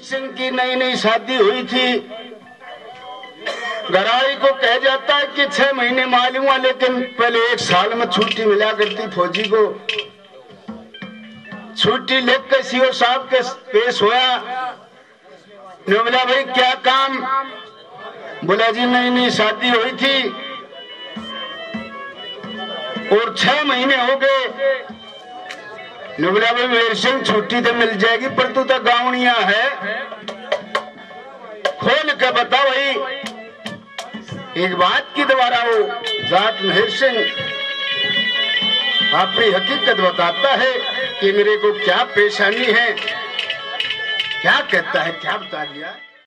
सिंह की नई नई शादी हुई थी। घरवाली को कह जाता है कि 6 महीने मालूम हुआ, लेकिन पहले 1 साल में छुट्टी मिला करती फौजी को। छुट्टी लेकर सीओ साहब के पेश होया। ने बोला भाई क्या काम? बोला जी नई नई शादी हुई थी और 6 महीने हो गए। ने बोला भाई मेरे सिंह छुट्टी तो मिल जाएगी, पर तू तो गाँवनिया है, खोल के बता भाई। एक बात की दोबारा वो जाट मेहर सिंह अपनी हकीकत बताता है कि मेरे को क्या परेशानी है, क्या कहता है, क्या बता दिया।